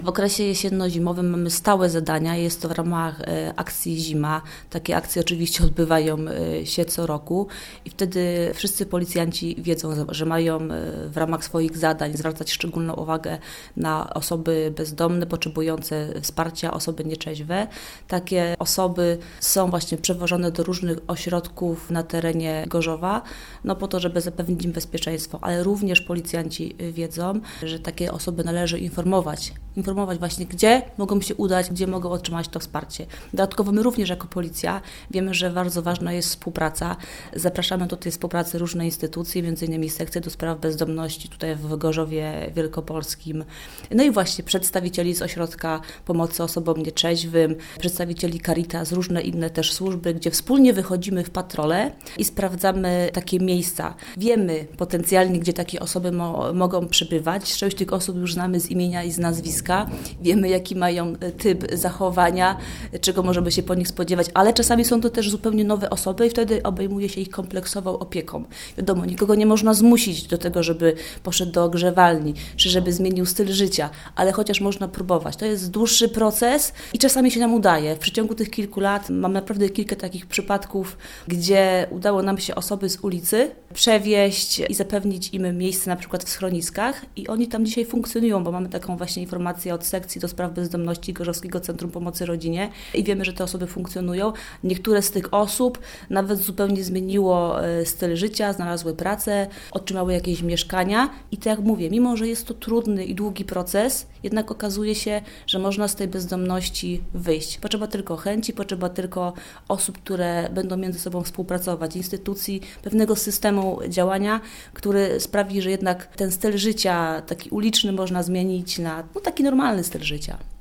W okresie jesienno-zimowym mamy stałe zadania, jest to w ramach akcji Zima. Takie akcje oczywiście odbywają się co roku i wtedy wszyscy policjanci wiedzą, że mają w ramach swoich zadań zwracać szczególną uwagę na osoby bezdomne, potrzebujące wsparcia, osoby nieczeźwe. Takie osoby są właśnie przewożone do różnych ośrodków na terenie Gorzowa, po to, żeby zapewnić im bezpieczeństwo, ale również policjanci wiedzą, że takie osoby należy informować właśnie, gdzie mogą się udać, gdzie mogą otrzymać to wsparcie. Dodatkowo my również jako policja wiemy, że bardzo ważna jest współpraca. Zapraszamy do tej współpracy różne instytucje, m.in. sekcję do spraw bezdomności tutaj w Gorzowie Wielkopolskim. No i właśnie przedstawicieli z Ośrodka Pomocy Osobom Nieczeźwym, przedstawicieli Caritas, różne inne też służby, gdzie wspólnie wychodzimy w patrole i sprawdzamy takie miejsca. Wiemy potencjalnie, gdzie takie osoby mogą przebywać. Część tych osób już znamy z imienia i z nazwiska. Wiemy, jaki mają typ zachowania, czego możemy się po nich spodziewać, ale czasami są to też zupełnie nowe osoby i wtedy obejmuje się ich kompleksową opieką. Wiadomo, nikogo nie można zmusić do tego, żeby poszedł do ogrzewalni, czy żeby zmienił styl życia, ale chociaż można próbować. To jest dłuższy proces i czasami się nam udaje. W przeciągu tych kilku lat mam naprawdę kilka takich przypadków, gdzie udało nam się osoby z ulicy przewieźć i zapewnić im miejsce na przykład w schroniskach i oni tam dzisiaj funkcjonują, bo mamy taką właśnie informację od sekcji do spraw bezdomności Gorzowskiego Centrum Pomocy Rodzinie i wiemy, że te osoby funkcjonują. Niektóre z tych osób nawet zupełnie zmieniło styl życia, znalazły pracę, otrzymały jakieś mieszkania i tak jak mówię, mimo że jest to trudny i długi proces, jednak okazuje się, że można z tej bezdomności wyjść. Potrzeba tylko chęci, potrzeba tylko osób, które będą między sobą współpracować, instytucji, pewnego systemu działania, który sprawi, że jednak ten styl życia taki uliczny można zmienić na taki normalny styl życia.